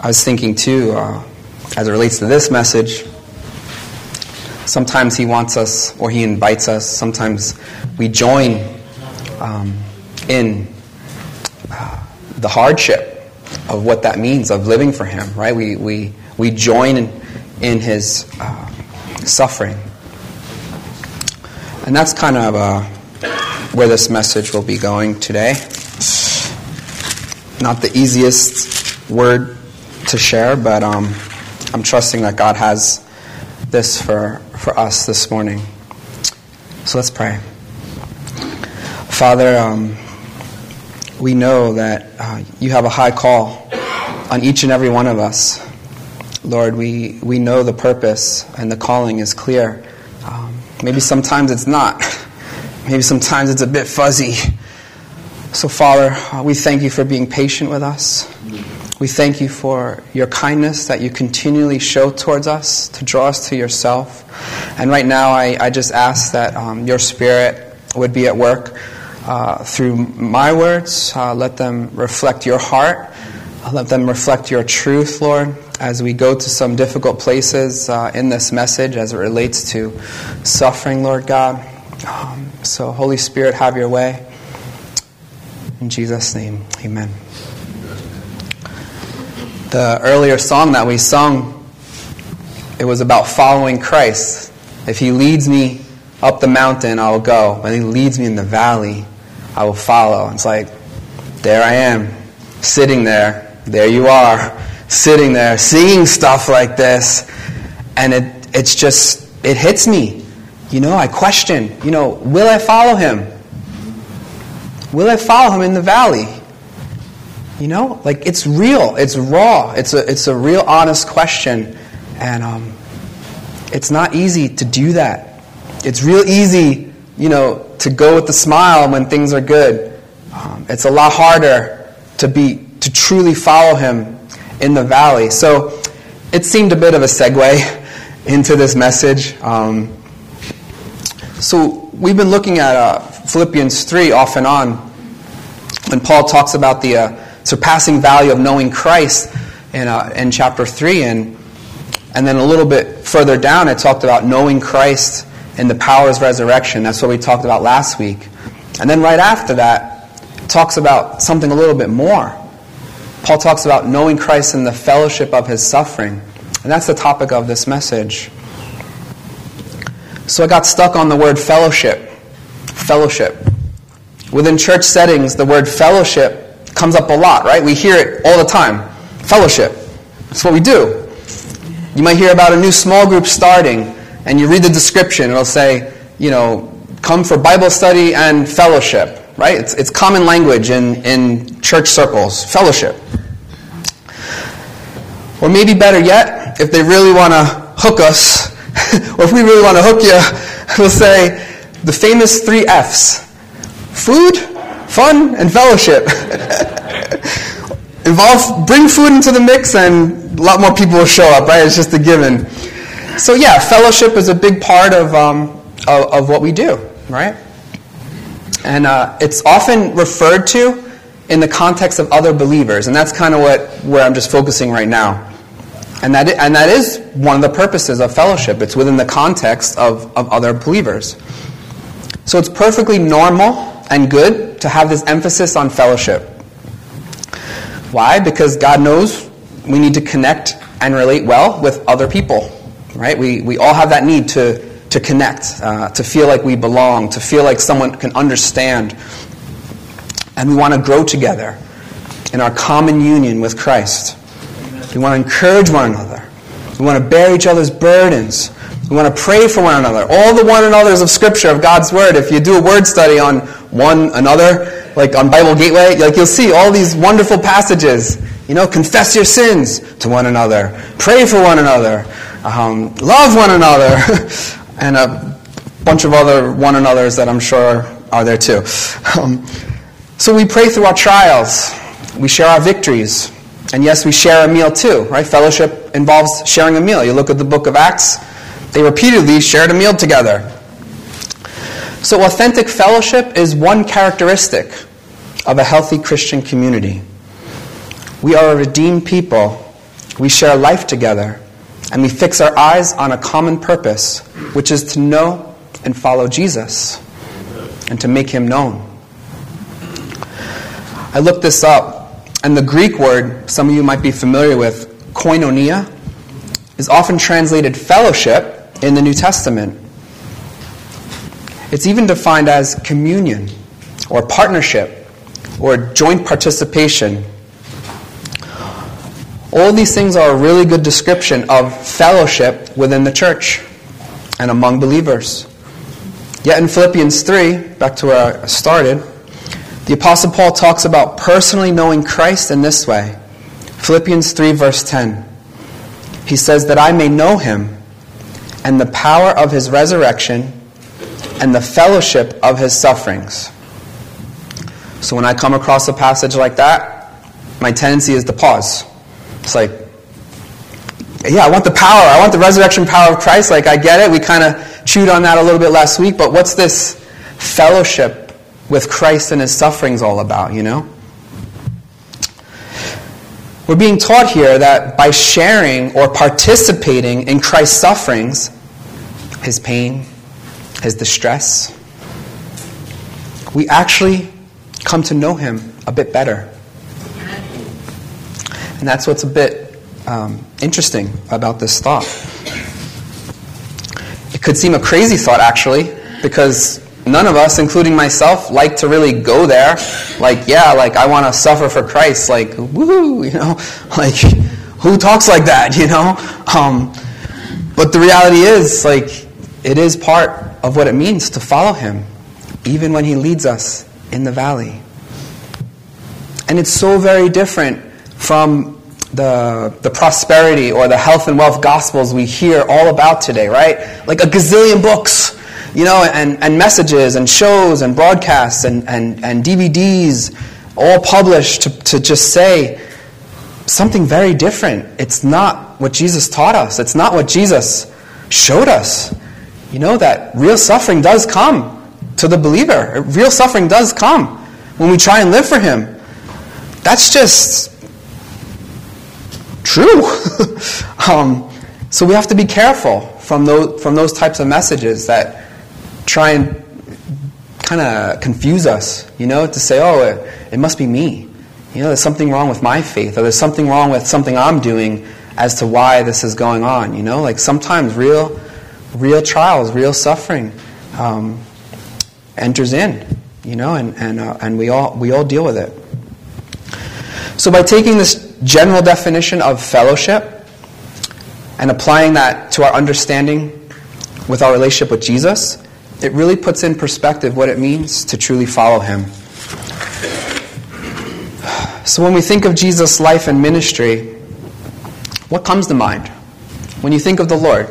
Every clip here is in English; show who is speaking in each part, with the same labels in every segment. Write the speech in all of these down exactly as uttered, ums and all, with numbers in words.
Speaker 1: I was thinking too, uh, as it relates to this message, sometimes he wants us, or he invites us, sometimes we join um, in uh, the hardship of what that means, of living for him, right? We we, we join in, in his uh, suffering. And that's kind of uh, where this message will be going today. Not the easiest word to share, but um, I'm trusting that God has this for, for us this morning. So let's pray. Father, um, we know that uh, you have a high call on each and every one of us. Lord, we, we know the purpose and the calling is clear. Um, maybe sometimes it's not. Maybe sometimes it's a bit fuzzy. So Father, uh, we thank you for being patient with us. We thank you for your kindness that you continually show towards us to draw us to yourself. And right now I, I just ask that um, your Spirit would be at work uh, through my words. Uh, let them reflect your heart. Let them reflect your truth, Lord, as we go to some difficult places uh, in this message as it relates to suffering, Lord God. Um, so Holy Spirit, have your way. In Jesus' name, amen. The earlier song that we sung, it was about following Christ. If he leads me up the mountain, I will go. When he leads me in the valley, I will follow. It's like, there I am, sitting there. There you are, sitting there, seeing stuff like this. And it it's just, it hits me. You know, I question, you know, will I follow him? Will I follow him in the valley? You know, like it's real, it's raw, it's a it's a real honest question, and um, it's not easy to do that. It's real easy, you know, to go with the smile when things are good. Um, it's a lot harder to be to truly follow him in the valley. So it seemed a bit of a segue into this message. Um, so we've been looking at uh, Philippians three off and on, when Paul talks about the uh, surpassing value of knowing Christ in uh, in chapter three, and and then a little bit further down it talked about knowing Christ in the power of his resurrection. That's what we talked about last week. And then right after that, it talks about something a little bit more. Paul talks about knowing Christ in the fellowship of his suffering. And that's the topic of this message. So I got stuck on the word fellowship. Fellowship. Within church settings, the word fellowship comes up a lot, right? We hear it all the time. Fellowship. That's what we do. You might hear about a new small group starting, and you read the description. It'll say, you know, come for Bible study and fellowship. Right? It's it's common language in, in church circles. Fellowship. Or maybe better yet, if they really want to hook us, or if we really want to hook you, we'll say the famous three F's. Food, fun, and fellowship. Involve, bring food into the mix and a lot more people will show up, right? It's just a given. So yeah, fellowship is a big part of um, of, of what we do, right? And uh, it's often referred to in the context of other believers, and that's kind of what where I'm just focusing right now. And that and that is one of the purposes of fellowship. It's within the context of, of other believers. So it's perfectly normal and good to have this emphasis on fellowship. Why? Because God knows we need to connect and relate well with other people, right? We we all have that need to to connect, uh, to feel like we belong, to feel like someone can understand. And we want to grow together in our common union with Christ. We want to encourage one another. We want to bear each other's burdens. We want to pray for one another. All the one another's of Scripture, of God's Word. If you do a word study on one another, like on Bible Gateway, like you'll see all these wonderful passages. You know, confess your sins to one another. Pray for one another. Um, love one another. And a bunch of other one another's that I'm sure are there too. Um, so we pray through our trials. We share our victories. And yes, we share a meal too, right? Fellowship involves sharing a meal. You look at the book of Acts, they repeatedly shared a meal together. So authentic fellowship is one characteristic of a healthy Christian community. We are a redeemed people We share life together, and we fix our eyes on a common purpose, which is to know and follow Jesus and to make him known. I looked this up, and the Greek word some of you might be familiar with, koinonia, is often translated fellowship in the New Testament. It's even defined as communion or partnership or joint participation. All these things are a really good description of fellowship within the church and among believers. Yet in Philippians three, back to where I started, the Apostle Paul talks about personally knowing Christ in this way. Philippians three verse ten. He says that I may know him and the power of his resurrection and the fellowship of his sufferings. So when I come across a passage like that, my tendency is to pause. It's like, yeah, I want the power. I want the resurrection power of Christ. Like, I get it. We kind of chewed on that a little bit last week. But what's this fellowship with Christ and his sufferings all about, you know? We're being taught here that by sharing or participating in Christ's sufferings, his pain, his distress, we actually come to know him a bit better. And that's what's a bit um, interesting about this thought. It could seem a crazy thought, actually, because none of us, including myself, like to really go there. Like, yeah, like, I want to suffer for Christ. Like, woohoo, you know? Like, who talks like that, you know? Um, but the reality is, like, it is part of what it means to follow him, even when he leads us in the valley. And it's so very different from the the prosperity or the health and wealth gospels we hear all about today, right? Like a gazillion books, you know, and, and messages and shows and broadcasts and, and, and D V Ds all published to, to just say something very different. It's not what Jesus taught us. It's not what Jesus showed us. You know, that real suffering does come to the believer. Real suffering does come when we try and live for him. That's just true. um, so we have to be careful from those from those types of messages that try and kind of confuse us, you know, to say, oh, it, it must be me. You know, there's something wrong with my faith, or there's something wrong with something I'm doing as to why this is going on, you know? Like sometimes real, real trials, real suffering um, enters in, you know, and and uh, and we all we all deal with it. So by taking this general definition of fellowship and applying that to our understanding with our relationship with Jesus, it really puts in perspective what it means to truly follow him. So when we think of Jesus' life and ministry, what comes to mind? When you think of the Lord,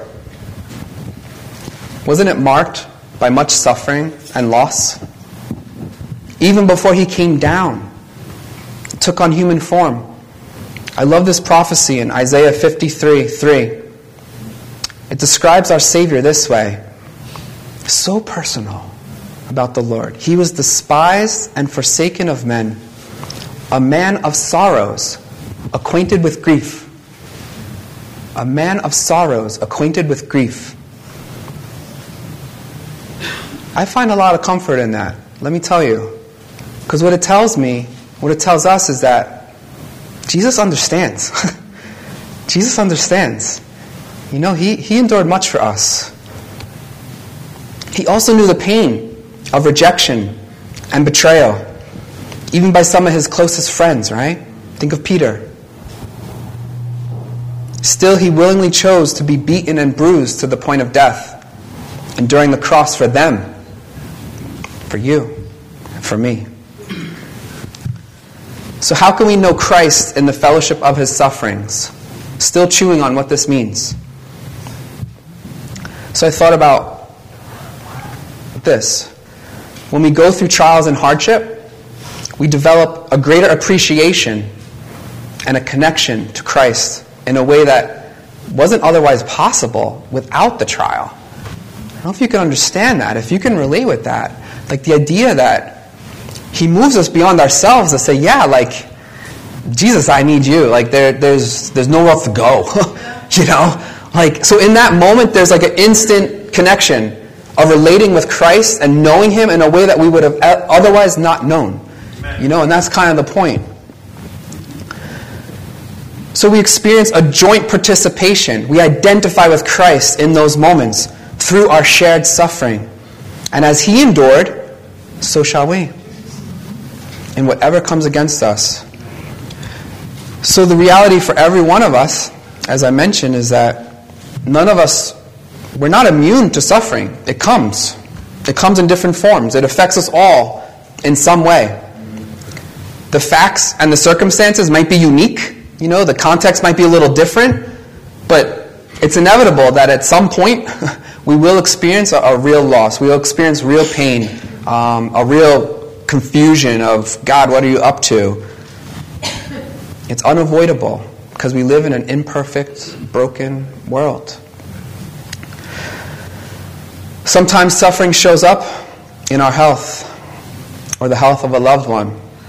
Speaker 1: wasn't it marked by much suffering and loss? Even before he came down, took on human form. I love this prophecy in Isaiah fifty-three three. It describes our Savior this way. So personal about the Lord. He was despised and forsaken of men, a man of sorrows, acquainted with grief. A man of sorrows, acquainted with grief. I find a lot of comfort in that. Let me tell you. Because what it tells me, what it tells us is that Jesus understands. Jesus understands. You know, he, he endured much for us. He also knew the pain of rejection and betrayal, even by some of his closest friends, right? Think of Peter. Still, he willingly chose to be beaten and bruised to the point of death, enduring the cross for them, for you, and for me. So how can we know Christ in the fellowship of his sufferings? Still chewing on what this means. So I thought about this. When we go through trials and hardship, we develop a greater appreciation and a connection to Christ in a way that wasn't otherwise possible without the trial. I don't know if you can understand that, if you can relate with that. Like the idea that he moves us beyond ourselves to say, yeah, like, Jesus, I need you. Like there, there's there's nowhere else to go. You know? Like, so in that moment, there's like an instant connection of relating with Christ and knowing Him in a way that we would have otherwise not known. Amen. You know, and that's kind of the point. So we experience a joint participation. We identify with Christ in those moments through our shared suffering. And as He endured, so shall we. In whatever comes against us. So the reality for every one of us, as I mentioned, is that none of us, we're not immune to suffering. It comes. It comes in different forms. It affects us all in some way. The facts and the circumstances might be unique. You know, the context might be a little different. But it's inevitable that at some point we will experience a, a real loss. We will experience real pain, um, a real confusion of, God, what are you up to? It's unavoidable because we live in an imperfect, broken world. Sometimes suffering shows up in our health or the health of a loved one.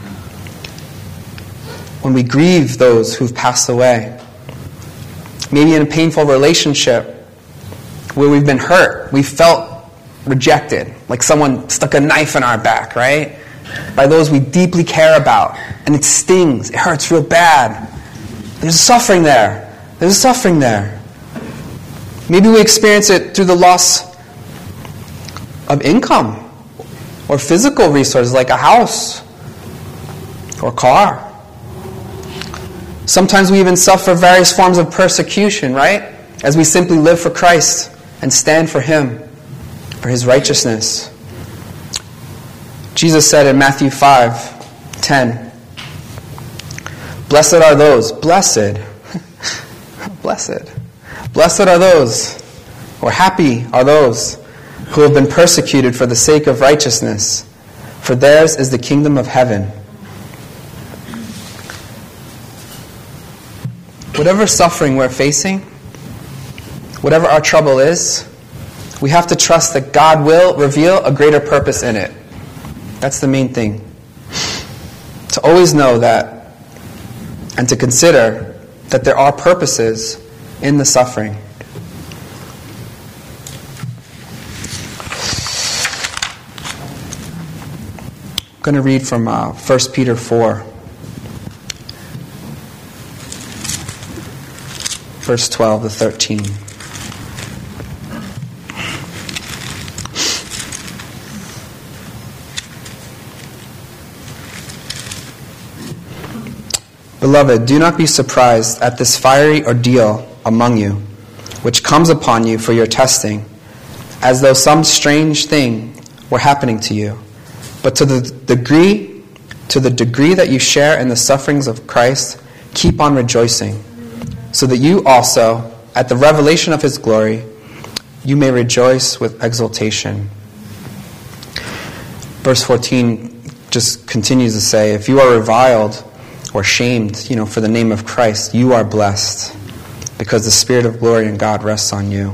Speaker 1: When we grieve those who've passed away. Maybe in a painful relationship where we've been hurt. We felt rejected, like someone stuck a knife in our back, right? By those we deeply care about. And it stings. It hurts real bad. There's suffering there. There's suffering there. Maybe we experience it through the loss of income or physical resources like a house or car. Sometimes we even suffer various forms of persecution, right? As we simply live for Christ and stand for Him, for His righteousness. Jesus said in Matthew five ten, Blessed are those, blessed, blessed, blessed are those, or happy are those who have been persecuted for the sake of righteousness, for theirs is the kingdom of heaven. Whatever suffering we're facing, whatever our trouble is, we have to trust that God will reveal a greater purpose in it. That's the main thing. To always know that and to consider that there are purposes in the suffering. I'm going to read from uh, First Peter four. Verse twelve to thirteen. Beloved, do not be surprised at this fiery ordeal among you, which comes upon you for your testing, as though some strange thing were happening to you. But to the degree, to the degree that you share in the sufferings of Christ, keep on rejoicing, so that you also, at the revelation of His glory, you may rejoice with exultation. Verse fourteen just continues to say, if you are reviled or shamed, you know, for the name of Christ, you are blessed, because the Spirit of glory and God rests on you.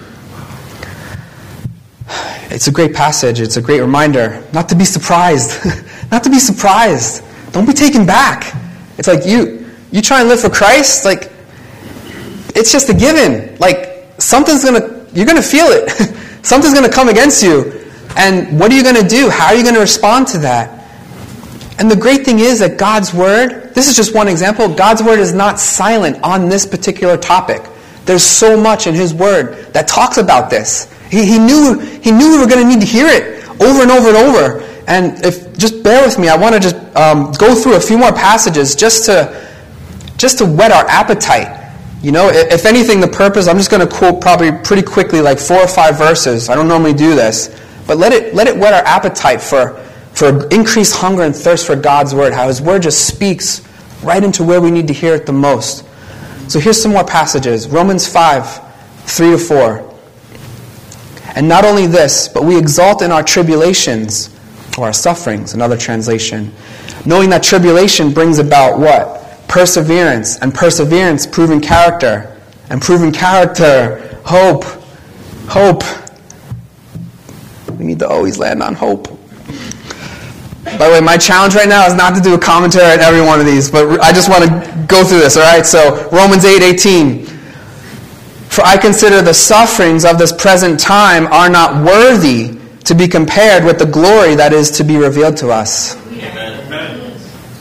Speaker 1: It's a great passage. It's a great reminder not to be surprised. Not to be surprised. Don't be taken back. It's like you, you try and live for Christ, like, it's just a given. Like, something's going to, you're going to feel it. Something's going to come against you. And what are you going to do? How are you going to respond to that? And the great thing is that God's Word, this is just one example, God's Word is not silent on this particular topic. There's so much in His Word that talks about this. He, he knew He knew we were going to need to hear it over and over and over. And if just bear with me, I want to just um, go through a few more passages just to just to whet our appetite. You know, if anything, the purpose, I'm just going to quote probably pretty quickly, like four or five verses. I don't normally do this. But let it let it whet our appetite for, for increased hunger and thirst for God's Word. How His Word just speaks right into where we need to hear it the most. So here's some more passages. Romans five, three to four. And not only this, but we exult in our tribulations, or our sufferings, another translation, knowing that tribulation brings about what? Perseverance, and perseverance, proven character, and proven character, hope. Hope. We need to always land on hope. By the way, my challenge right now is not to do a commentary on every one of these, but I just want to go through this, all right? So, Romans eight eighteen. For I consider the sufferings of this present time are not worthy to be compared with the glory that is to be revealed to us. Amen.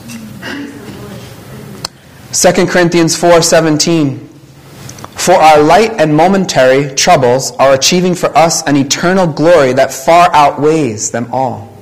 Speaker 1: Second Corinthians four seventeen. For our light and momentary troubles are achieving for us an eternal glory that far outweighs them all.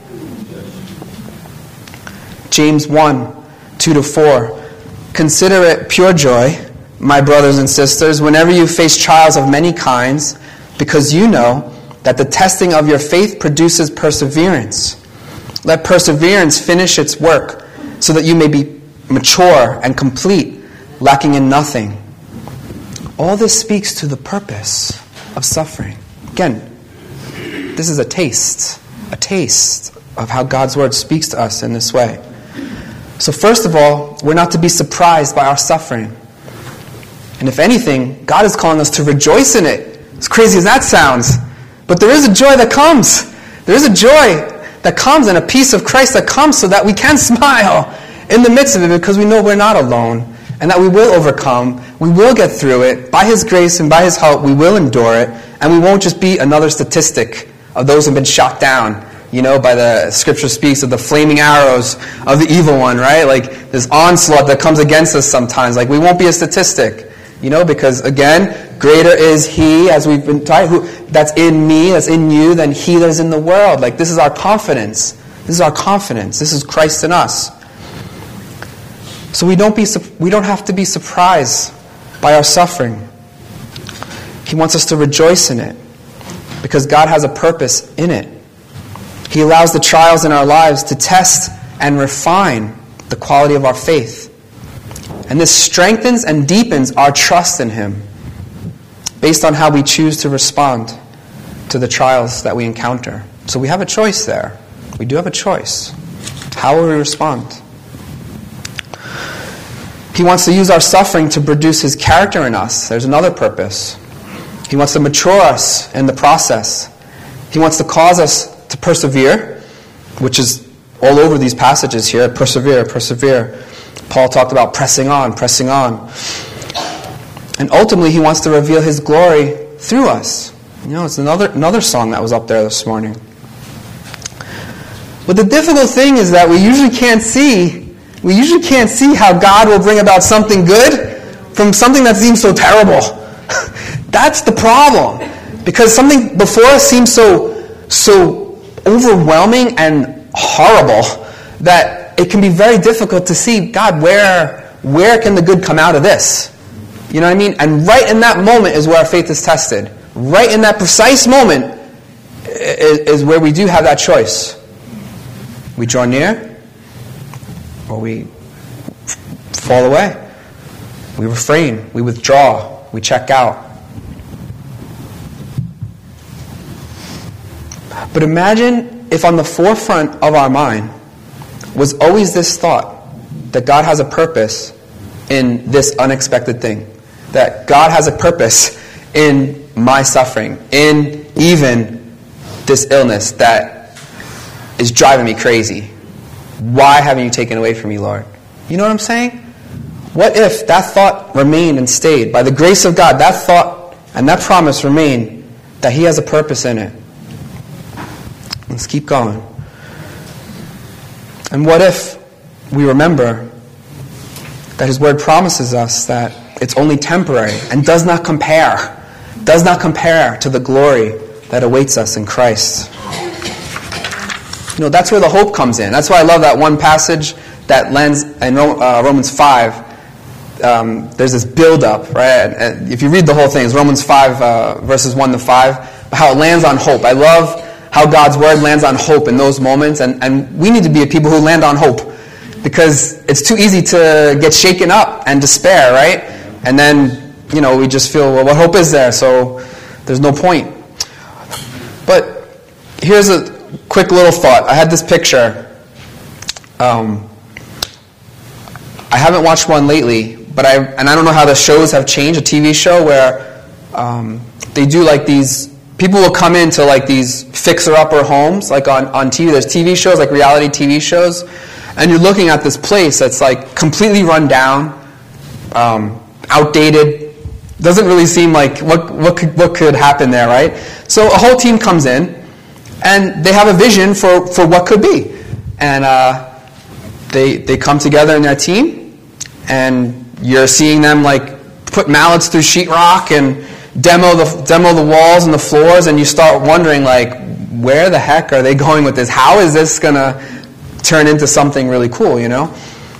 Speaker 1: James one two to four. Consider it pure joy, my brothers and sisters, whenever you face trials of many kinds, because you know that the testing of your faith produces perseverance. Let perseverance finish its work, so that you may be mature and complete, lacking in nothing. All this speaks to the purpose of suffering. Again, this is a taste, a taste of how God's Word speaks to us in this way. So first of all, we're not to be surprised by our suffering. And if anything, God is calling us to rejoice in it. As crazy as that sounds. But there is a joy that comes. There is a joy that comes and a peace of Christ that comes so that we can smile in the midst of it because we know we're not alone and that we will overcome. We will get through it. By His grace and by His help, we will endure it. And we won't just be another statistic of those who have been shot down. You know, by the Scripture speaks of the flaming arrows of the evil one, right? Like this onslaught that comes against us sometimes. Like we won't be a statistic, you know, because again, greater is He, as we've been taught, who that's in me, that's in you, than he that is in the world. Like this is our confidence. This is our confidence. This is Christ in us. So we don't be we don't have to be surprised by our suffering. He wants us to rejoice in it because God has a purpose in it. He allows the trials in our lives to test and refine the quality of our faith. And this strengthens and deepens our trust in Him based on how we choose to respond to the trials that we encounter. So we have a choice there. We do have a choice. How will we respond? He wants to use our suffering to produce His character in us. There's another purpose. He wants to mature us in the process. He wants to cause us to persevere, which is all over these passages here. Persevere, persevere. Paul talked about pressing on, pressing on. And ultimately, He wants to reveal His glory through us. You know, it's another another song that was up there this morning. But the difficult thing is that we usually can't see We usually can't see how God will bring about something good from something that seems so terrible. That's the problem. Because something before us seems so so overwhelming and horrible that it can be very difficult to see, God, where where can the good come out of this? You know what I mean? And right in that moment is where our faith is tested. Right in that precise moment is, is where we do have that choice. We draw near, or we fall away. We refrain. We withdraw. We check out. But imagine if on the forefront of our mind was always this thought that God has a purpose in this unexpected thing. That God has a purpose in my suffering, in even this illness that is driving me crazy. Why haven't you taken away from me, Lord? You know what I'm saying? What if that thought remained and stayed? By the grace of God, that thought and that promise remain that He has a purpose in it. Let's keep going. And what if we remember that His Word promises us that it's only temporary and does not compare, does not compare to the glory that awaits us in Christ. You know, that's where the hope comes in. That's why I love that one passage that lands in uh, Romans five. Um, there's this build-up, right? And if you read the whole thing, it's Romans five, uh, verses one to five, how it lands on hope. I love how God's Word lands on hope in those moments, and, and we need to be a people who land on hope, because it's too easy to get shaken up and despair, right? And then, you know, we just feel, well, what hope is there? So there's no point. But here's a quick little thought. I had this picture. Um, I haven't watched one lately, but I and I don't know how the shows have changed. A T V show where um, they do like these people will come into like these fixer-upper homes, like on, on T V. There's T V shows, like reality T V shows, and you're looking at this place that's like completely run down, um, outdated. Doesn't really seem like what what could, what could happen there, right? So a whole team comes in, and they have a vision for, for what could be, and uh, they they come together in their team, and you're seeing them like put mallets through sheetrock and demo the demo the walls and the floors, and you start wondering like, where the heck are they going with this? How is this gonna turn into something really cool, you know?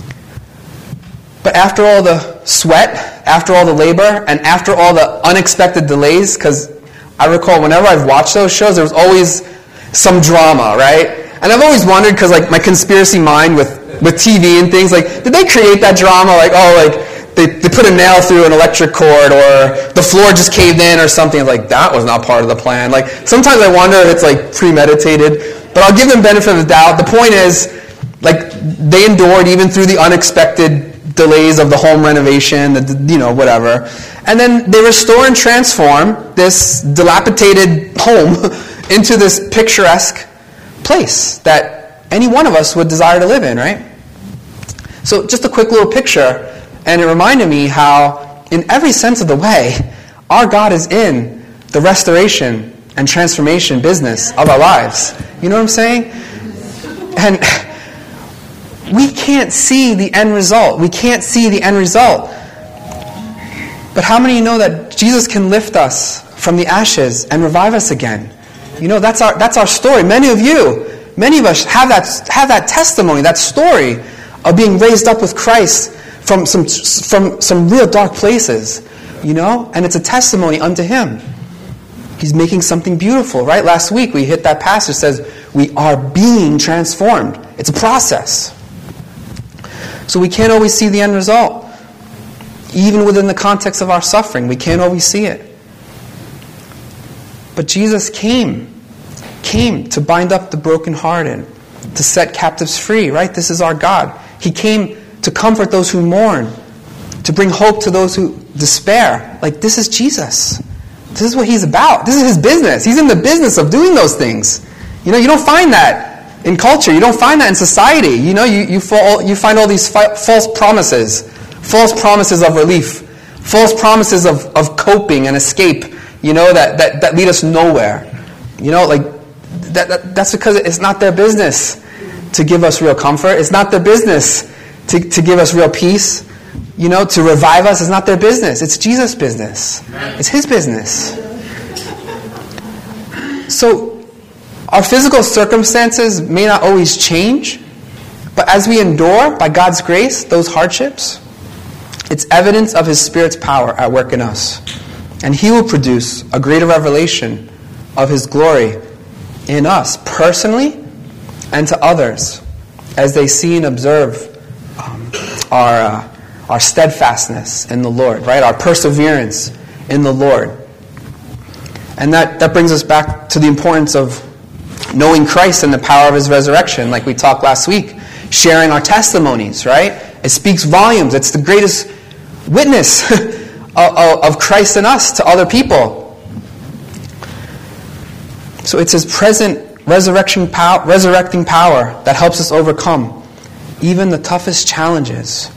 Speaker 1: But after all the sweat, after all the labor, and after all the unexpected delays, because I recall whenever I've watched those shows, there was always some drama, right? And I've always wondered, because like my conspiracy mind with, with T V and things, like, did they create that drama? Like, oh, like, They, they put a nail through an electric cord, or the floor just caved in or something. Like, that was not part of the plan. Like, sometimes I wonder if it's like premeditated, but I'll give them benefit of the doubt. The point is, like, they endured even through the unexpected delays of the home renovation, the, you know, whatever. And then they restore and transform this dilapidated home into this picturesque place that any one of us would desire to live in, right? So just a quick little picture. And it reminded me how, in every sense of the way, our God is in the restoration and transformation business of our lives. You know what I'm saying? And we can't see the end result. We can't see the end result. But how many of you know that Jesus can lift us from the ashes and revive us again? You know, that's our that's our story. Many of you, many of us have that have that testimony, that story of being raised up with Christ from some from some real dark places, you know? And it's a testimony unto Him. He's making something beautiful, right? Last week we hit that passage that says we are being transformed. It's a process. So we can't always see the end result. Even within the context of our suffering, we can't always see it. But Jesus came, came to bind up the brokenhearted, to set captives free, right? This is our God. He came to comfort those who mourn, to bring hope to those who despair. Like, this is Jesus. This is what He's about. This is His business. He's in the business of doing those things. You know, you don't find that in culture. You don't find that in society. You know, you, you, fall, you find all these fi- false promises, false promises of relief, false promises of, of coping and escape, you know, that, that, that lead us nowhere. You know, like, that, that that's because it's not their business to give us real comfort. It's not their business to, to give us real peace. You know, to revive us is not their business. It's Jesus' business. It's His business. So, our physical circumstances may not always change, but as we endure, by God's grace, those hardships, it's evidence of His Spirit's power at work in us. And He will produce a greater revelation of His glory in us, personally, and to others, as they see and observe um, our... Uh, Our steadfastness in the Lord, right? Our perseverance in the Lord. And that, that brings us back to the importance of knowing Christ and the power of His resurrection, like we talked last week. Sharing our testimonies, right? It speaks volumes. It's the greatest witness of, of Christ in us to other people. So it's His present resurrection power, resurrecting power that helps us overcome even the toughest challenges.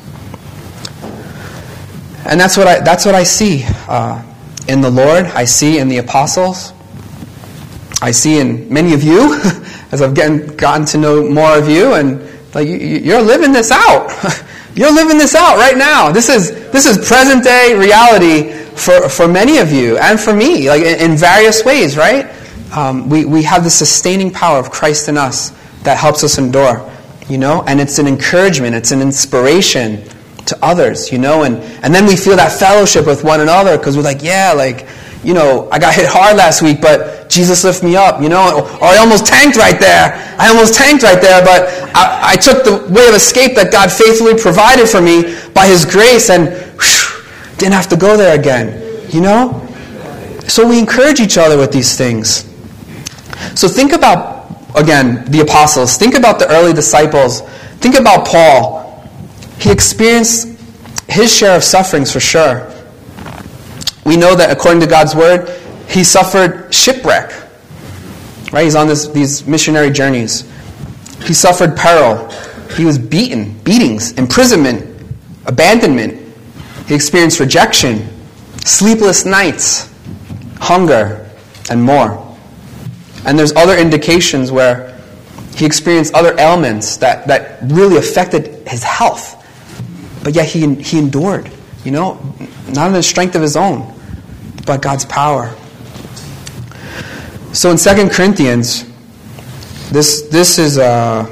Speaker 1: And that's what I that's what I see uh, in the Lord. I see in the apostles. I see in many of you, as I've gotten, gotten to know more of you, and like you, you're living this out. You're living this out right now. This is this is present day reality for, for many of you and for me, like in, in various ways, right? Um, we we have the sustaining power of Christ in us that helps us endure, you know, and it's an encouragement. It's an inspiration to others, you know, and, and then we feel that fellowship with one another because we're like, yeah, like, you know, I got hit hard last week, but Jesus lifted me up, you know, or, or I almost tanked right there. I almost tanked right there, but I, I took the way of escape that God faithfully provided for me by His grace and whew, didn't have to go there again, you know? So we encourage each other with these things. So think about, again, the apostles. Think about the early disciples. Think about Paul. He experienced his share of sufferings for sure. We know that according to God's Word, he suffered shipwreck. Right? He's on this, these missionary journeys. He suffered peril. He was beaten, beatings, imprisonment, abandonment. He experienced rejection, sleepless nights, hunger, and more. And there's other indications where he experienced other ailments that, that really affected his health. But yet he, he endured, you know, not in the strength of his own, but God's power. So in Second Corinthians, this this is uh,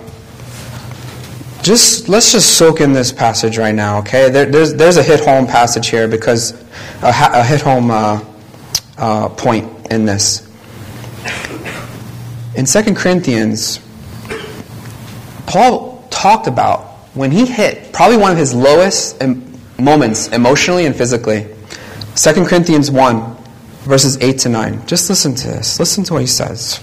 Speaker 1: just let's just soak in this passage right now, okay? There, there's there's a hit home passage here because a, a hit home uh, uh, point in this. In Second Corinthians, Paul talked about when he hit probably one of his lowest moments emotionally and physically. Second Corinthians one, verses eight to nine. Just listen to this. Listen to what he says.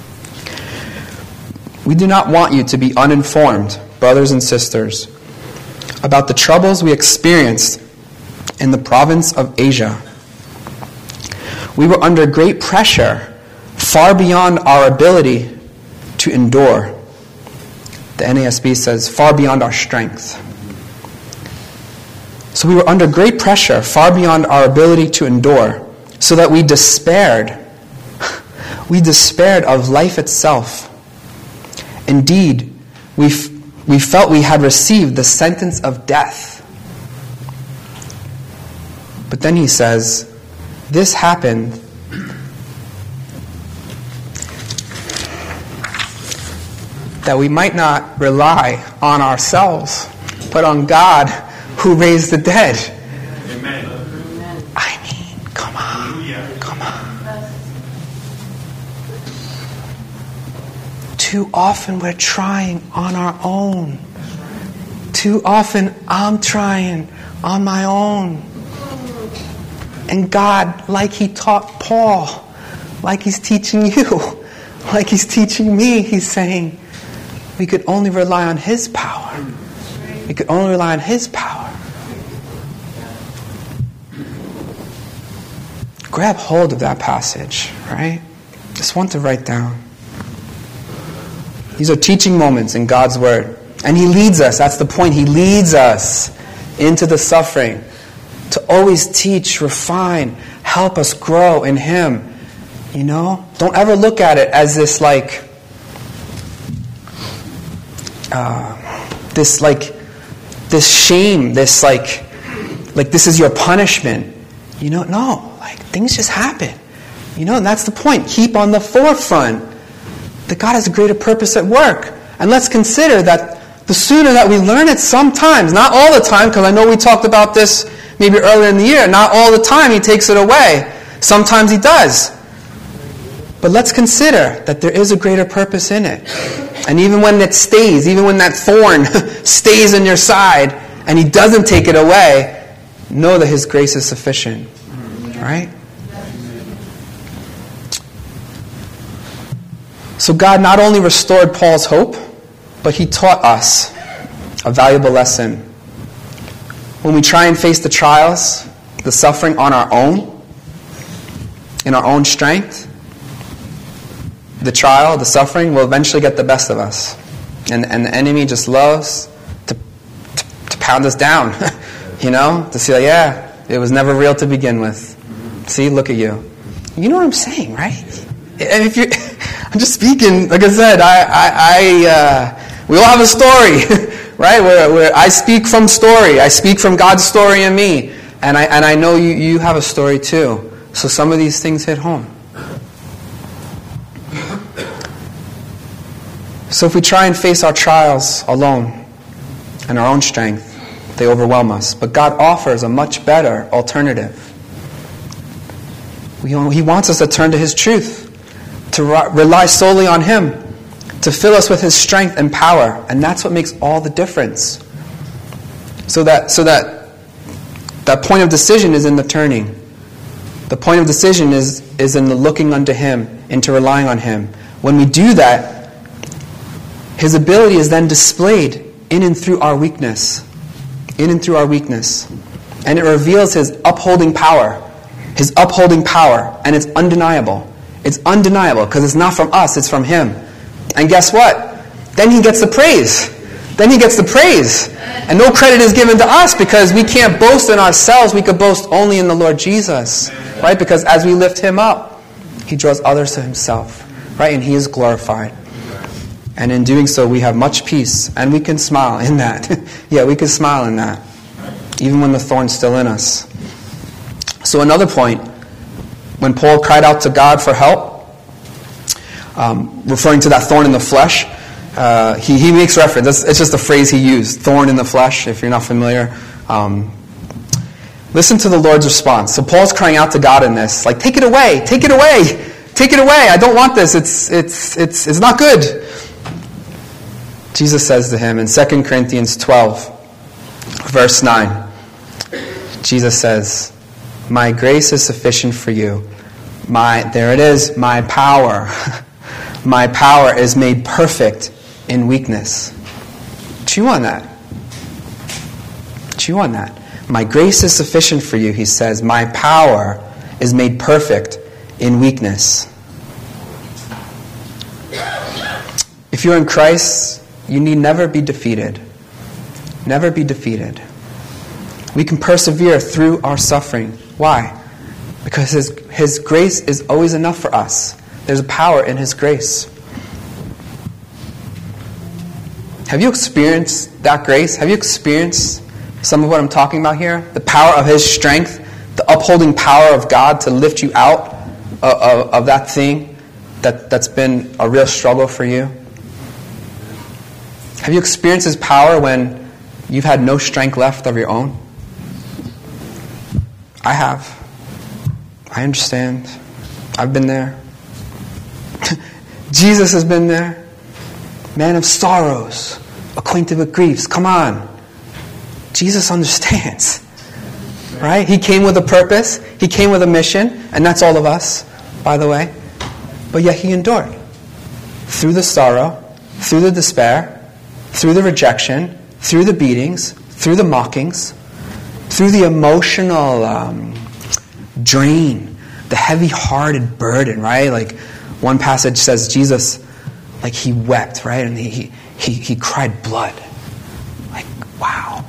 Speaker 1: We do not want you to be uninformed, brothers and sisters, about the troubles we experienced in the province of Asia. We were under great pressure, far beyond our ability to endure. The N A S B says, far beyond our strength. So we were under great pressure, far beyond our ability to endure, so that we despaired. We despaired of life itself. Indeed, we f- we felt we had received the sentence of death. But then he says, this happened that we might not rely on ourselves, but on God who raised the dead.
Speaker 2: Amen.
Speaker 1: I mean, come on. Come on. Too often we're trying on our own. Too often I'm trying on my own. And God, like He taught Paul, like He's teaching you, like He's teaching me, He's saying, we could only rely on His power. We could only rely on His power. Grab hold of that passage, right? Just want to write down. These are teaching moments in God's Word. And He leads us. That's the point. He leads us into the suffering to always teach, refine, help us grow in Him. You know? Don't ever look at it as this like, uh, this like, this shame, this like, like this is your punishment. You know? No. Like, things just happen. You know? And that's the point. Keep on the forefront that God has a greater purpose at work. And let's consider that the sooner that we learn it sometimes, not all the time, because I know we talked about this maybe earlier in the year, not all the time He takes it away. Sometimes He does. But let's consider that there is a greater purpose in it. And even when it stays, even when that thorn stays in your side and He doesn't take it away, know that His grace is sufficient. Right? So God not only restored Paul's hope, but He taught us a valuable lesson. When we try and face the trials, the suffering on our own, in our own strength, the trial, the suffering will eventually get the best of us. And, and the enemy just loves to, to, to pound us down. You know? To see like, yeah, it was never real to begin with. See, look at you. You know what I'm saying, right? And if you're... I'm just speaking, like I said, I, I, I uh, we all have a story, right? Where, where I speak from story. I speak from God's story in me. And I, and I know you, you have a story too. So some of these things hit home. So if we try and face our trials alone, in our own strength, they overwhelm us. But God offers a much better alternative. We, He wants us to turn to His truth, to rely solely on Him, to fill us with His strength and power. And that's what makes all the difference. So that so that that point of decision is in the turning. The point of decision is, is in the looking unto Him, into relying on Him. When we do that, His ability is then displayed in and through our weakness. In and through our weakness. And it reveals His upholding power, His upholding power, and it's undeniable. It's undeniable because it's not from us, it's from Him. And guess what? Then He gets the praise. Then He gets the praise. And no credit is given to us because we can't boast in ourselves. We could boast only in the Lord Jesus. Right? Because as we lift Him up, He draws others to Himself. Right? And He is glorified. And in doing so, we have much peace. And we can smile in that. Yeah, we can smile in that. Even when the thorn's still in us. So another point, when Paul cried out to God for help, um, referring to that thorn in the flesh, uh, he, he makes reference. It's, it's just a phrase he used, thorn in the flesh, if you're not familiar. Um, listen to the Lord's response. So Paul's crying out to God in this, like, take it away, take it away, take it away. I don't want this. It's it's it's it's not good. Jesus says to him in Second Corinthians twelve, verse nine, Jesus says, my grace is sufficient for you. My, there it is, my power. My power is made perfect in weakness. Chew on that. Chew on that. My grace is sufficient for you, he says. My power is made perfect in weakness. If you're in Christ, you need never be defeated. Never be defeated. We can persevere through our suffering. Why? Because His, His grace is always enough for us. There's a power in His grace. Have you experienced that grace? Have you experienced some of what I'm talking about here? The power of His strength, the upholding power of God to lift you out of, of, of that thing that, that's been a real struggle for you? Have you experienced His power when you've had no strength left of your own? I have. I understand. I've been there. Jesus has been there. Man of sorrows, acquainted with griefs. Come on. Jesus understands. Right? He came with a purpose. He came with a mission. And that's all of us, by the way. But yet He endured. Through the sorrow, through the despair, through the rejection, through the beatings, through the mockings, through the emotional um, drain, the heavy-hearted burden, right? Like one passage says Jesus, like He wept, right? And he he he cried blood. Like, wow.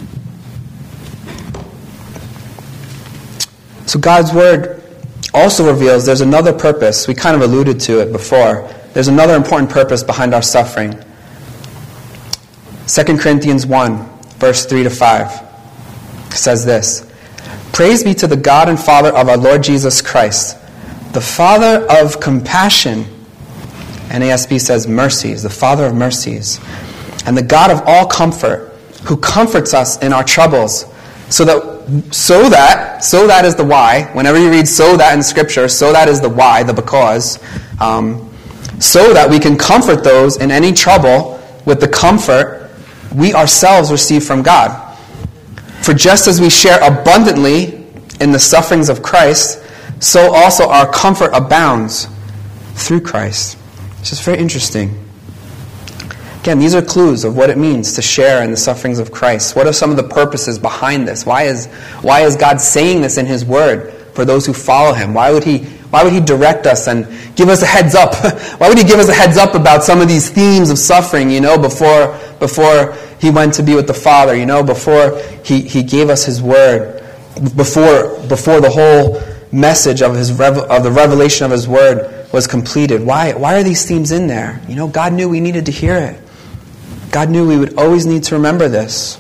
Speaker 1: So God's Word also reveals there's another purpose. We kind of alluded to it before. There's another important purpose behind our suffering. Second Corinthians one, verse three to five. Says this, praise be to the God and Father of our Lord Jesus Christ, the Father of compassion. N A S B says mercies, the Father of mercies, and the God of all comfort, who comforts us in our troubles, so that, so that, so that is the why. Whenever you read so that in Scripture, so that is the why, the because, um, so that we can comfort those in any trouble with the comfort we ourselves receive from God. For just as we share abundantly in the sufferings of Christ, so also our comfort abounds through Christ. Which is very interesting. Again, these are clues of what it means to share in the sufferings of Christ. What are some of the purposes behind this? Why is why is God saying this in His Word for those who follow Him? Why would He why would He direct us and give us a heads up? Why would He give us a heads up about some of these themes of suffering, you know, before before He went to be with the Father, you know, before He, he gave us His Word, before before the whole message of His of the revelation of His Word was completed? Why why are these themes in there? You know, God knew we needed to hear it. God knew we would always need to remember this.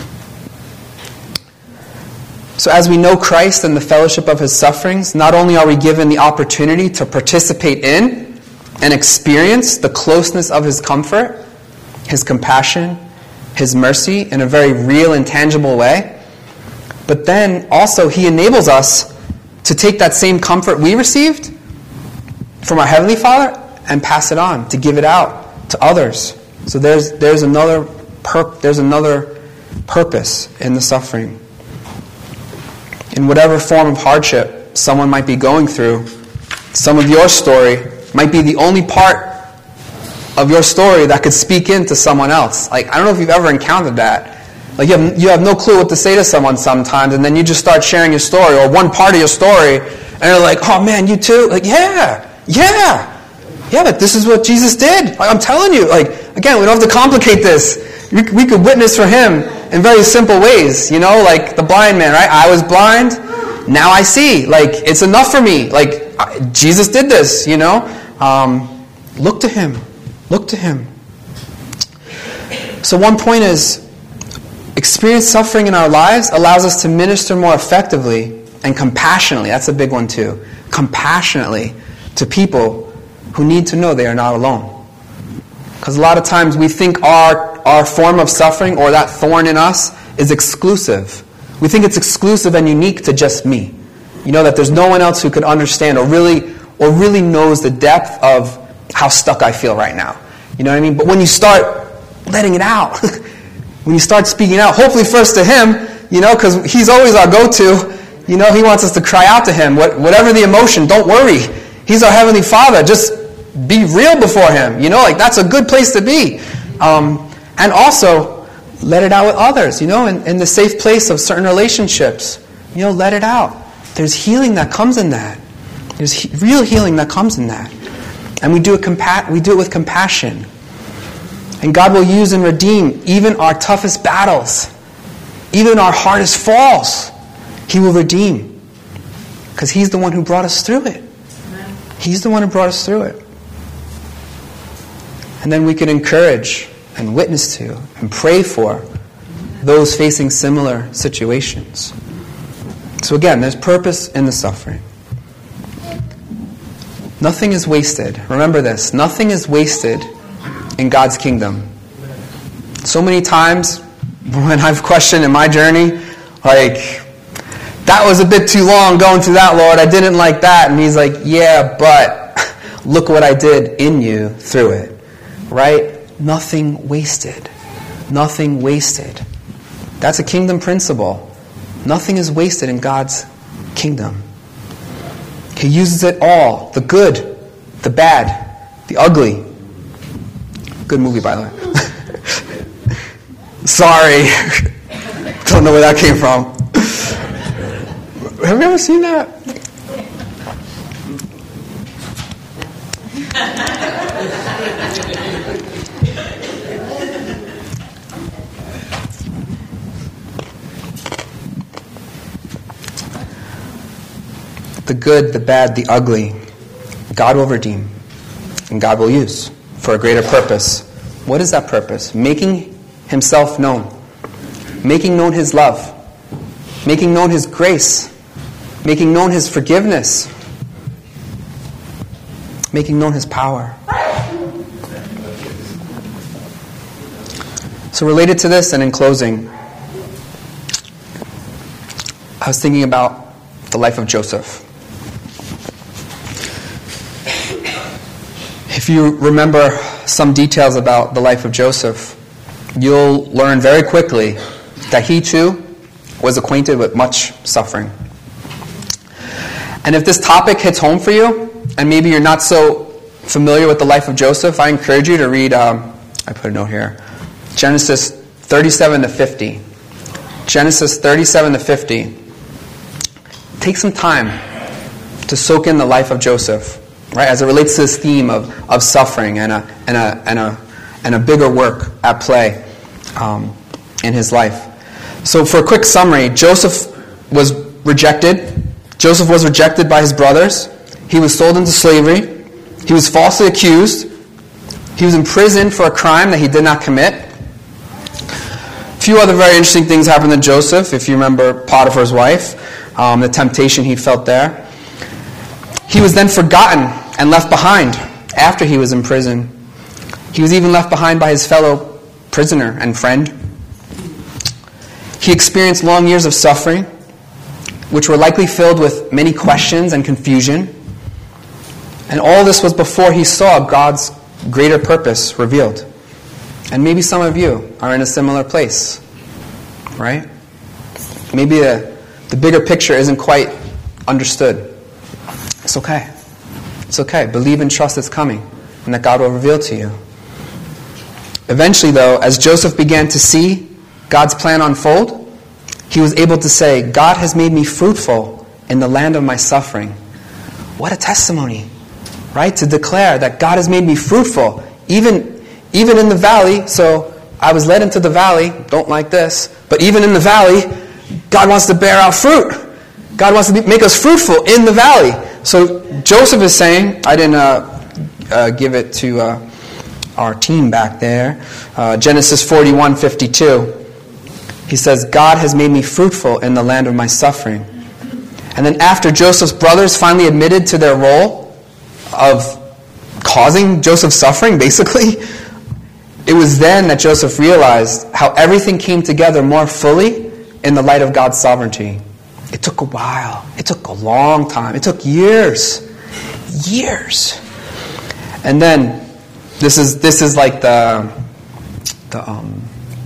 Speaker 1: So as we know Christ and the fellowship of His sufferings, not only are we given the opportunity to participate in and experience the closeness of His comfort, His compassion, His mercy in a very real and tangible way, but then also He enables us to take that same comfort we received from our Heavenly Father and pass it on, to give it out to others. So there's there's another pur- there's another purpose in the suffering. In whatever form of hardship someone might be going through, some of your story might be the only part of your story that could speak into someone else. Like, I don't know if you've ever encountered that. Like you have, you have no clue what to say to someone sometimes, and then you just start sharing your story, or one part of your story, and they're like, oh man, you too? Like, yeah, yeah. Yeah, but this is what Jesus did. Like, I'm telling you. Like, again, we don't have to complicate this. We, we could witness for him in very simple ways. You know, like the blind man, right? I was blind, now I see. Like, it's enough for me. Like, Jesus did this, you know. Um, look to him. Look to him. So one point is, experienced suffering in our lives allows us to minister more effectively and compassionately. That's a big one too. Compassionately to people who need to know they are not alone. Because a lot of times we think our, our form of suffering or that thorn in us is exclusive. We think it's exclusive and unique to just me. You know, that there's no one else who could understand or really or really knows the depth of how stuck I feel right now. You know what I mean? But when you start letting it out, when you start speaking out, hopefully first to him, you know, because he's always our go-to. You know, he wants us to cry out to him. What, whatever the emotion, don't worry. He's our Heavenly Father. Just be real before him. You know, like that's a good place to be. Um, and also, let it out with others, you know, in, in the safe place of certain relationships. You know, let it out. There's healing that comes in that. There's he- real healing that comes in that. And we do it compa- we do it with compassion. And God will use and redeem even our toughest battles, even our hardest falls. He will redeem. Because he's the one who brought us through it. He's the one who brought us through it. And then we can encourage and witness to and pray for those facing similar situations. So again, there's purpose in the suffering. Nothing is wasted. Remember this. Nothing is wasted in God's kingdom. So many times when I've questioned in my journey, like, that was a bit too long going through that, Lord. I didn't like that. And he's like, yeah, but look what I did in you through it. Right? Nothing wasted. Nothing wasted. That's a kingdom principle. Nothing is wasted in God's kingdom. He uses it all. The good, the bad, the ugly. Good movie, by the way. Sorry. Don't know where that came from. Have you ever seen that? The good, the bad, the ugly, God will redeem and God will use for a greater purpose. What is that purpose? Making himself known. Making known his love. Making known his grace. Making known his forgiveness. Making known his power. So related to this and in closing, I was thinking about the life of Joseph. If you remember some details about the life of Joseph, you'll learn very quickly that he too was acquainted with much suffering. And if this topic hits home for you, and maybe you're not so familiar with the life of Joseph, I encourage you to read, um, I put a note here, Genesis thirty-seven to fifty. Genesis thirty-seven to fifty. Take some time to soak in the life of Joseph, right, as it relates to this theme of, of suffering and a, and, a, and, a, and a bigger work at play um, in his life. So for a quick summary, Joseph was rejected. Joseph was rejected by his brothers. He was sold into slavery. He was falsely accused. He was imprisoned for a crime that he did not commit. A few other very interesting things happened to Joseph, if you remember Potiphar's wife, um, the temptation he felt there. He was then forgotten and left behind after he was in prison. He was even left behind by his fellow prisoner and friend. He experienced long years of suffering, which were likely filled with many questions and confusion. And all this was before he saw God's greater purpose revealed. And maybe some of you are in a similar place, right? Maybe the, the bigger picture isn't quite understood. It's okay. It's okay. Believe and trust it's coming, and that God will reveal to you. Eventually, though, as Joseph began to see God's plan unfold, he was able to say, God has made me fruitful in the land of my suffering. What a testimony, right? To declare that God has made me fruitful, even, even in the valley. So I was led into the valley, don't like this, but even in the valley, God wants to bear out fruit. God wants to make us fruitful in the valley. So Joseph is saying, I didn't uh, uh, give it to uh, our team back there, uh, Genesis forty-one fifty-two. He says, God has made me fruitful in the land of my suffering. And then after Joseph's brothers finally admitted to their role of causing Joseph's suffering, basically, it was then that Joseph realized how everything came together more fully in the light of God's sovereignty. It took a while. It took a long time. It took years. Years. And then, this is this is like the, the um,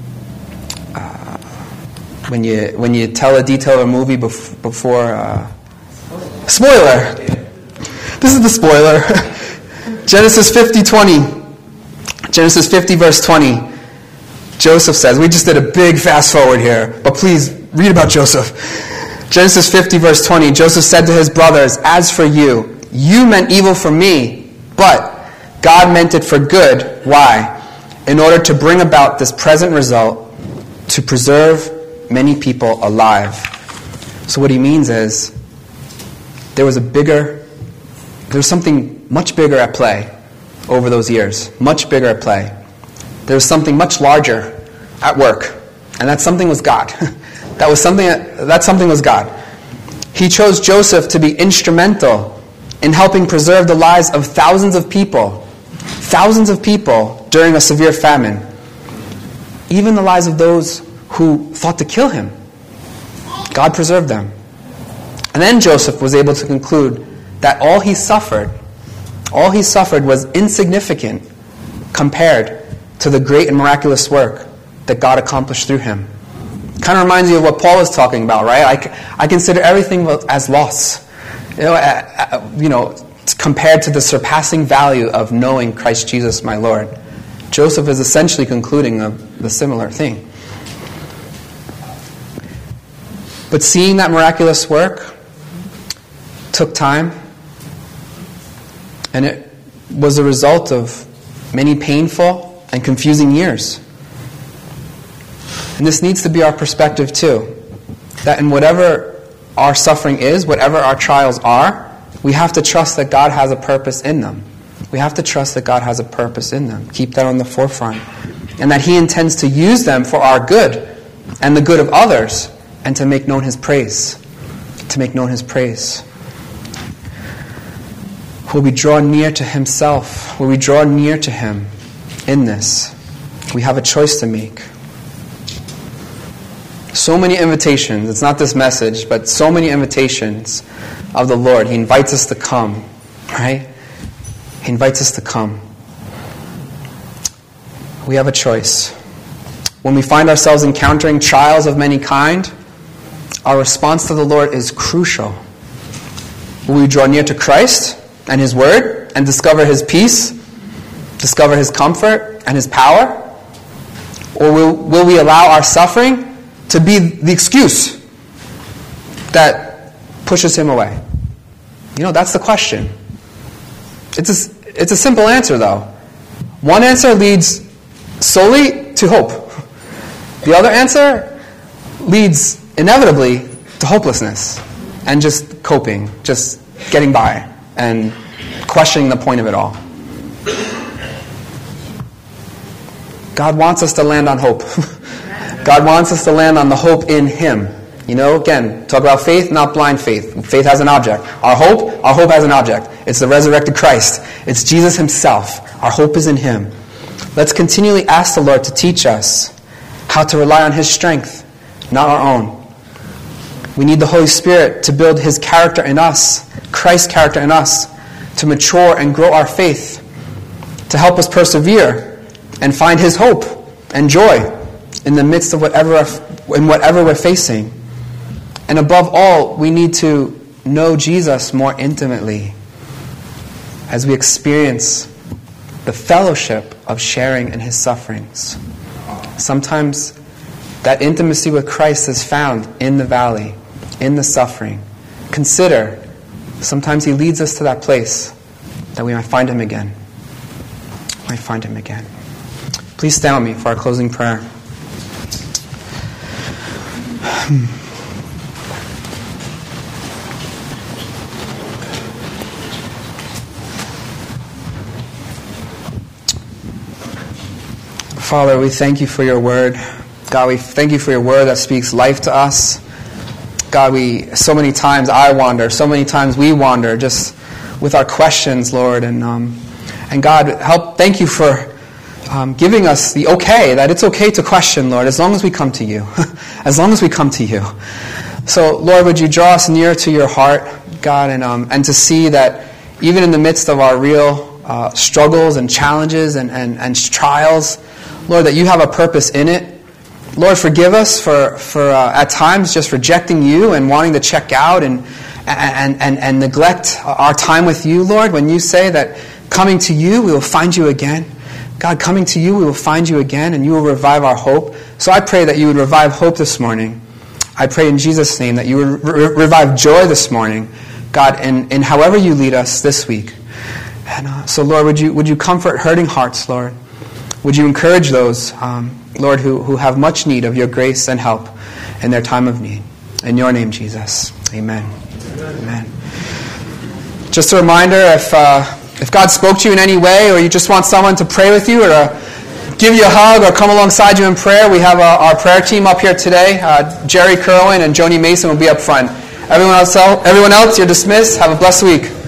Speaker 1: uh, when you when you tell a detail of a movie bef- before, uh, spoiler! This is the spoiler. Genesis fifty twenty. Genesis fifty verse twenty. Joseph says, we just did a big fast forward here, but please read about Joseph. Genesis fifty verse twenty, Joseph said to his brothers, as for you, you meant evil for me, but God meant it for good. Why? In order to bring about this present result, to preserve many people alive. So what he means is, there was a bigger, there was something much bigger at play over those years. Much bigger at play. There was something much larger at work. And that something was God. that was something that something was God. He chose Joseph to be instrumental in helping preserve the lives of thousands of people. Thousands of people during a severe famine. Even the lives of those who thought to kill him. God preserved them. And then Joseph was able to conclude that all he suffered, all he suffered was insignificant compared to the great and miraculous work that God accomplished through him. Kind of reminds you of what Paul was talking about, right? I, I consider everything as loss. You know, uh, you know, compared to the surpassing value of knowing Christ Jesus my Lord. Joseph is essentially concluding a, the similar thing. But seeing that miraculous work took time, and it was a result of many painful and confusing years. And this needs to be our perspective too. That in whatever our suffering is, whatever our trials are, we have to trust that God has a purpose in them. We have to trust that God has a purpose in them. Keep that on the forefront. And that He intends to use them for our good and the good of others, and to make known His praise. To make known His praise. Will we draw near to Himself? Will we draw near to Him in this? We have a choice to make. So many invitations. It's not this message, but so many invitations of the Lord. He invites us to come, right? He invites us to come. We have a choice. When we find ourselves encountering trials of many kind, our response to the Lord is crucial. Will we draw near to Christ and His Word and discover His peace, discover His comfort and His power? Or will, will we allow our suffering to be the excuse that pushes Him away? You know, that's the question. It's a, it's a simple answer, though. One answer leads solely to hope. The other answer leads inevitably to hopelessness and just coping, just getting by and questioning the point of it all. God wants us to land on hope. God wants us to land on the hope in Him. You know, again, talk about faith, not blind faith. Faith has an object. Our hope, our hope has an object. It's the resurrected Christ. It's Jesus Himself. Our hope is in Him. Let's continually ask the Lord to teach us how to rely on His strength, not our own. We need the Holy Spirit to build His character in us, Christ's character in us, to mature and grow our faith, to help us persevere and find His hope and joy in the midst of whatever in whatever we're facing. And above all, we need to know Jesus more intimately as we experience the fellowship of sharing in His sufferings. Sometimes That intimacy with Christ is found in the valley, in the suffering. Consider, sometimes he leads us to that place that we might find him again. Might find him again. Please stand with me for our closing prayer. Father, we thank you for your word. God, we thank you for your word that speaks life to us. God, we, so many times I wander, so many times we wander just with our questions, Lord. And um, and God, help, thank you for um, giving us the okay, that it's okay to question, Lord, as long as we come to you. As long as we come to you. So, Lord, would you draw us near to your heart, God, and um, and to see that even in the midst of our real uh, struggles and challenges and, and, and trials, Lord, that you have a purpose in it. Lord, forgive us for, for uh, at times just rejecting you and wanting to check out and, and, and, and neglect our time with you, Lord, when you say that coming to you, we will find you again. God, coming to you, we will find you again, and you will revive our hope. So I pray that you would revive hope this morning. I pray in Jesus' name that you would re- revive joy this morning, God, in, in however you lead us this week. And uh, so, Lord, would you would you comfort hurting hearts, Lord? Would you encourage those, um, Lord, who, who have much need of your grace and help in their time of need? In your name, Jesus. Amen. Amen. Amen. Just a reminder, if uh, if God spoke to you in any way, or you just want someone to pray with you, or to give you a hug, or come alongside you in prayer, we have uh, our prayer team up here today. Uh, Jerry Kerwin and Joni Mason will be up front. Everyone else, everyone else, you're dismissed. Have a blessed week.